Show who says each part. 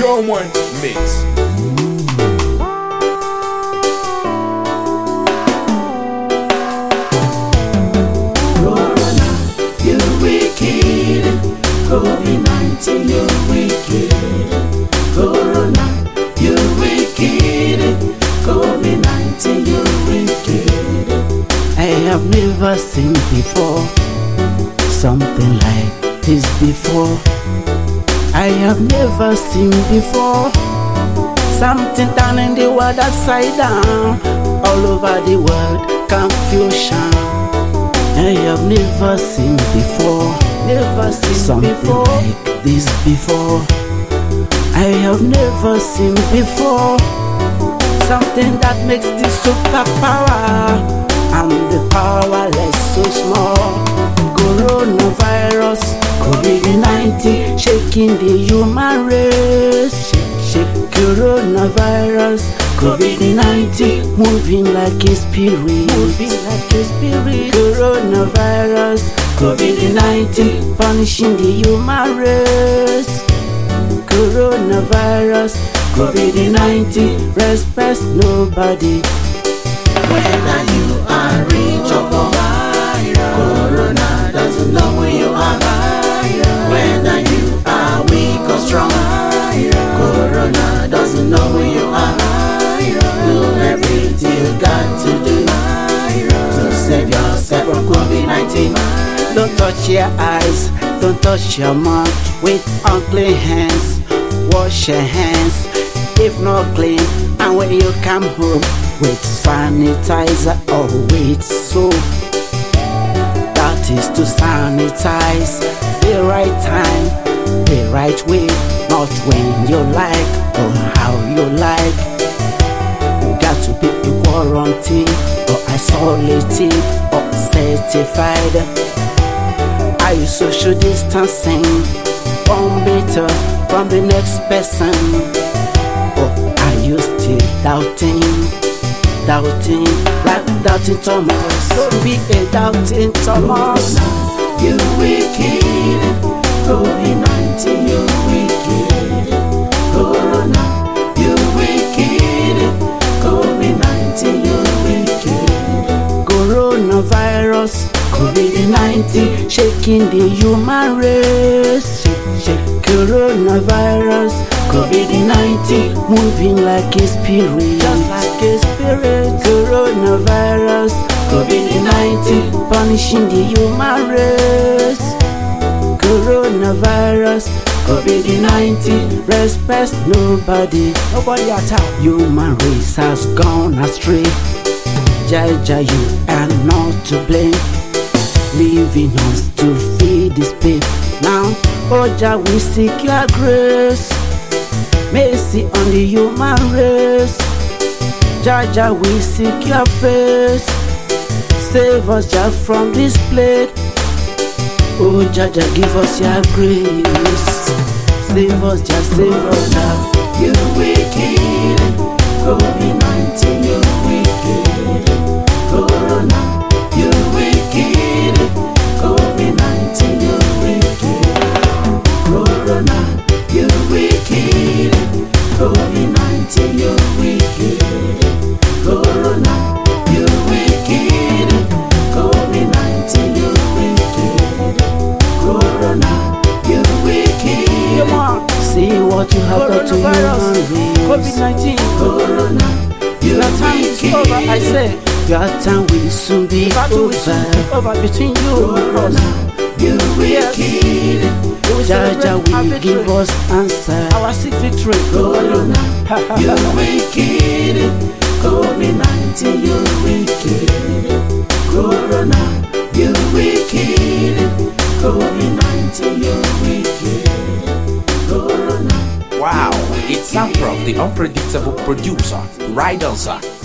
Speaker 1: Roman Mix.
Speaker 2: Corona, you wicked. COVID-19, you wicked. Corona, you wicked. COVID-19, you wicked. I have never seen before something like this before. I have never seen before something turning the world upside down. All over the world, confusion. I have never seen before, never seen something before like this before. I have never seen before something that makes the superpower and the powerless so small. Coronavirus, COVID-19, shaking the human race. Shake coronavirus, COVID-19, moving like a spirit. Moving like a spirit. Coronavirus, COVID-19, punishing the human race. Coronavirus, COVID-19, respect nobody. Whether you are rich or poor, Corona doesn't know who you are. Whether you are weak or strong, Corona doesn't know who you are. Do everything you got to do to save yourself from COVID-19. Don't touch your eyes, don't touch your mouth with unclean hands. Wash your hands if not clean, and when you come home with sanitizer or with soap. That is to sanitize the right time, the right way, not when you like or how you like. You got to be in quarantine or isolated or certified. Are you social distancing 1 meter from the next person? Or are you still doubting? Doubting, like doubting Thomas. Don't be a doubting Thomas. You wicked. COVID-19, you wicked. Corona, you wicked. COVID-19, you wicked. Coronavirus, COVID-19, shaking the human race. Shake coronavirus, COVID-19, moving like a spirit. Just like a spirit. Coronavirus, COVID-19, punishing the human race. Coronavirus, COVID-19, respect nobody. Nobody at all. Human race has gone astray. Jaja, you are not to blame. Leaving us to feed this pain. Now, Oja, we seek your grace. Mercy on the human race. Jaja, we seek your face. Save us just from this plague. Oh Jaja, give us your grace. Save us, just save us now. You wicked. COVID-19, you wicked. Corona, you wicked. COVID-19, you wicked. Corona, you wicked. COVID-19, you wicked. Corona, you wicked. COVID-19, you wicked. Corona, you wicked. Come on, see what you have got to do. COVID-19, Corona, you wicked. Your time is over, I say. Your time will soon be over between you and us. You wicked. Jaja will give us answer. Our secret victory. Corona, you wicked. COVID-19, you wicked. Corona, you wicked. COVID-19, you wicked. Corona.
Speaker 1: Wow, it's Sam Prof, the unpredictable producer, right answer.